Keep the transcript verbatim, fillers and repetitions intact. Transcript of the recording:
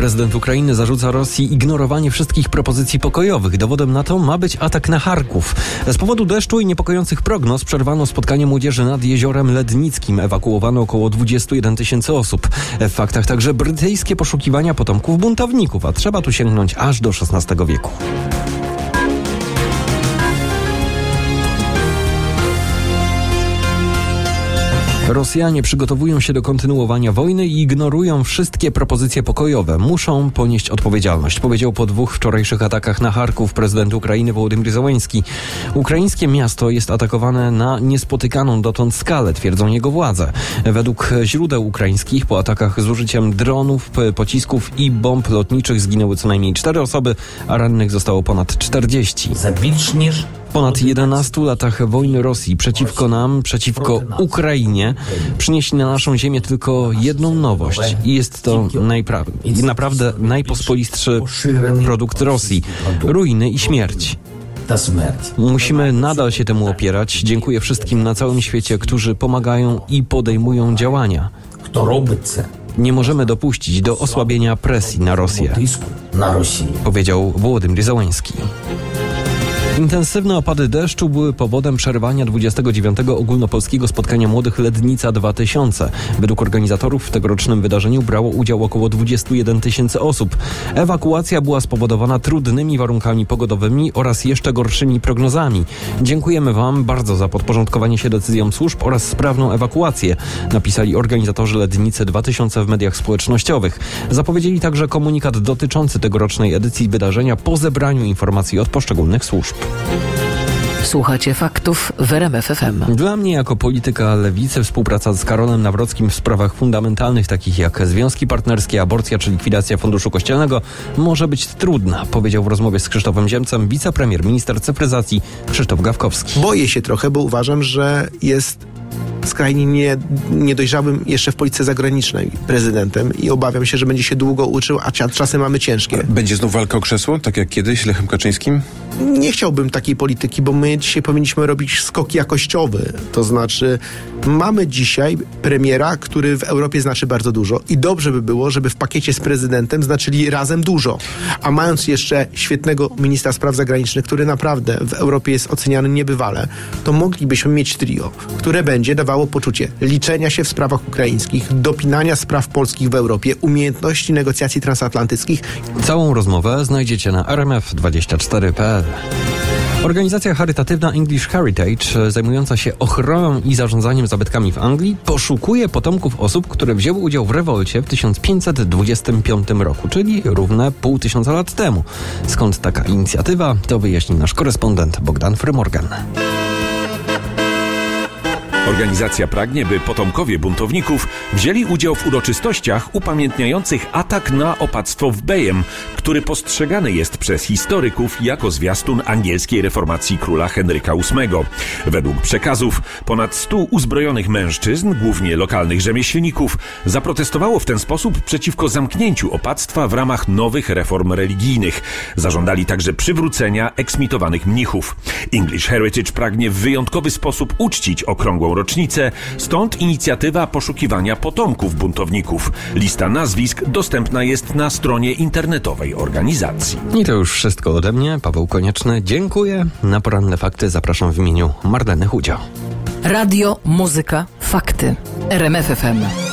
Prezydent Ukrainy zarzuca Rosji ignorowanie wszystkich propozycji pokojowych. Dowodem na to ma być atak na Charków. Z powodu deszczu i niepokojących prognoz przerwano spotkanie młodzieży nad Jeziorem Lednickim. Ewakuowano około dwadzieścia jeden tysięcy osób. W faktach także brytyjskie poszukiwania potomków buntowników, a trzeba tu sięgnąć aż do szesnastego wieku. Rosjanie przygotowują się do kontynuowania wojny i ignorują wszystkie propozycje pokojowe. Muszą ponieść odpowiedzialność, powiedział po dwóch wczorajszych atakach na Charków prezydent Ukrainy Wołodymyr Zełenski. Ukraińskie miasto jest atakowane na niespotykaną dotąd skalę, twierdzą jego władze. Według źródeł ukraińskich po atakach z użyciem dronów, pocisków i bomb lotniczych zginęły co najmniej cztery osoby, a rannych zostało ponad czterdzieści. W ponad jedenastu latach wojny Rosji przeciwko nam, przeciwko Ukrainie, przynieśli na naszą ziemię tylko jedną nowość. I jest to najpra- naprawdę najpospolistszy produkt Rosji. Ruiny i śmierć. Musimy nadal się temu opierać. Dziękuję wszystkim na całym świecie, którzy pomagają i podejmują działania. Nie możemy dopuścić do osłabienia presji na Rosję, powiedział Wołodymyr Zełenski. Intensywne opady deszczu były powodem przerwania dwudziestego dziewiątego ogólnopolskiego spotkania młodych Lednica dwa tysiące. Według organizatorów w tegorocznym wydarzeniu brało udział około dwadzieścia jeden tysięcy osób. Ewakuacja była spowodowana trudnymi warunkami pogodowymi oraz jeszcze gorszymi prognozami. Dziękujemy Wam bardzo za podporządkowanie się decyzjom służb oraz sprawną ewakuację, napisali organizatorzy Lednicy dwa tysiące w mediach społecznościowych. Zapowiedzieli także komunikat dotyczący tegorocznej edycji wydarzenia po zebraniu informacji od poszczególnych służb. Słuchacie faktów w R M F F M. Dla mnie jako polityka lewicy współpraca z Karolem Nawrockim w sprawach fundamentalnych takich jak związki partnerskie, aborcja czy likwidacja funduszu kościelnego może być trudna, powiedział w rozmowie z Krzysztofem Ziemcem wicepremier, minister cyfryzacji Krzysztof Gawkowski. Boję się trochę, bo uważam, że jest skrajnie nie, niedojrzałym jeszcze w polityce zagranicznej prezydentem i obawiam się, że będzie się długo uczył, a czasem mamy ciężkie. Będzie znów walka o krzesło, tak jak kiedyś z Lechem Kaczyńskim? Nie chciałbym takiej polityki, bo my dzisiaj powinniśmy robić skok jakościowy. To znaczy mamy dzisiaj premiera, który w Europie znaczy bardzo dużo i dobrze by było, żeby w pakiecie z prezydentem znaczyli razem dużo. A mając jeszcze świetnego ministra spraw zagranicznych, który naprawdę w Europie jest oceniany niebywale, to moglibyśmy mieć trio, które będzie dawało poczucie liczenia się w sprawach ukraińskich, dopinania spraw polskich w Europie, umiejętności negocjacji transatlantyckich. Całą rozmowę znajdziecie na r m f dwadzieścia cztery kropka p l. Organizacja charytatywna English Heritage, zajmująca się ochroną i zarządzaniem zabytkami w Anglii, poszukuje potomków osób, które wzięły udział w rewolcie w tysiąc pięćset dwudziestym piątym roku, czyli równe pół tysiąca lat temu. Skąd taka inicjatywa, to wyjaśni nasz korespondent Bogdan Frymorgan. Organizacja pragnie, by potomkowie buntowników wzięli udział w uroczystościach upamiętniających atak na opactwo w Bejem, który postrzegany jest przez historyków jako zwiastun angielskiej reformacji króla Henryka ósmego. Według przekazów ponad stu uzbrojonych mężczyzn, głównie lokalnych rzemieślników, zaprotestowało w ten sposób przeciwko zamknięciu opactwa w ramach nowych reform religijnych. Zażądali także przywrócenia eksmitowanych mnichów. English Heritage pragnie w wyjątkowy sposób uczcić okrągłą rocznicę, stąd inicjatywa poszukiwania potomków buntowników. Lista nazwisk dostępna jest na stronie internetowej organizacji. I to już wszystko ode mnie. Paweł Konieczny, dziękuję. Na poranne fakty zapraszam w imieniu Marleny Chudzio. Radio, muzyka, fakty. R M F F M.